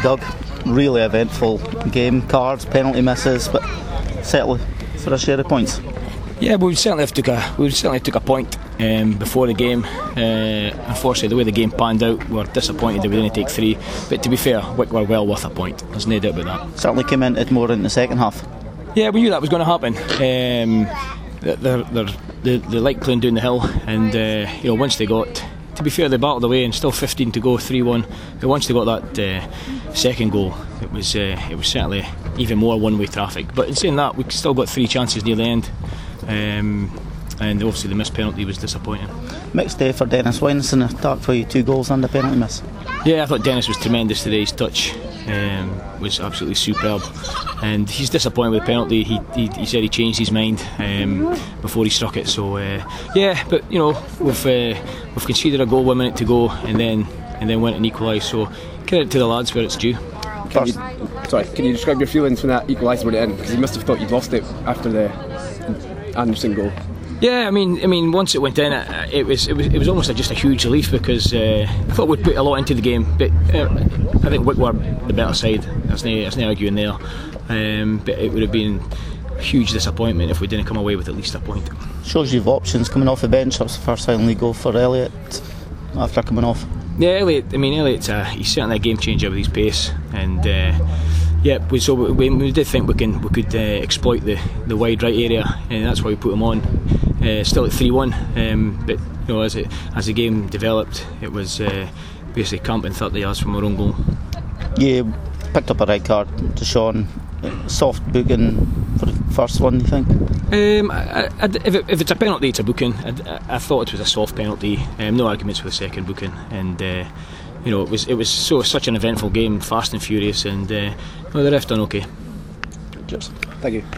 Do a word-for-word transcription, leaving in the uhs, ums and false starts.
Doug. Really eventful game, cards, penalty misses, but certainly for a share of points. Yeah, we certainly have took a we certainly took a point um, before the game. Uh, unfortunately, the way the game panned out, we were disappointed that we didn't take three. But to be fair, Wick were well worth a point. There's no doubt about that. Certainly came in it more in the second half. Yeah, we knew that was going to happen. Um, they're, they're, they they like playing down the hill, and uh, you know, once they got, to be fair, they battled away and still fifteen to go, three one. But once they got that uh, second goal, it was uh, it was certainly even more one-way traffic. But in saying that, we still got three chances near the end. Um, and obviously the missed penalty was disappointing. Mixed day for Dennis Winson, attack for you, two goals and a penalty miss. Yeah, I thought Dennis was tremendous today. His touch um, was absolutely superb, and he's disappointed with the penalty. He, he, he said he changed his mind um, before he struck it. So uh, yeah, but you know, we've uh, we've conceded a goal one minute to go, and then and then went and equalised. So credit to the lads where it's due. Can you, sorry, can you describe your feelings when that equaliser went in? Because you must have thought you'd lost it after the Anderson goal. Yeah, I mean, I mean, once it went in, it, it was it was it was almost a, just a huge relief, because uh, I thought we'd put a lot into the game, but uh, I think Wick were the better side. There's no, there's no arguing there. Um, but it would have been a huge disappointment if we didn't come away with at least a point. Shows you've options coming off the bench. That was the first Highland League goal for Elliott after coming off. Yeah, Elliott. I mean, Elliott's a, he's certainly a game changer with his pace, and. Uh, Yeah, we, so we, we did think we can we could uh, exploit the, the wide right area, and that's why we put him on. Uh, still at three one, um, but you know, as it as the game developed, it was uh, basically camping thirty yards from our own goal. Yeah, picked up a red card to Sean. Soft booking for the first one, you think? Um, I, I, if, it, if it's a penalty, it's a booking. I, I thought it was a soft penalty. Um, no arguments for the second booking, and. Uh, You know, it was it was so such an eventful game, fast and furious, and uh, well, the ref done okay. Cheers. Thank you.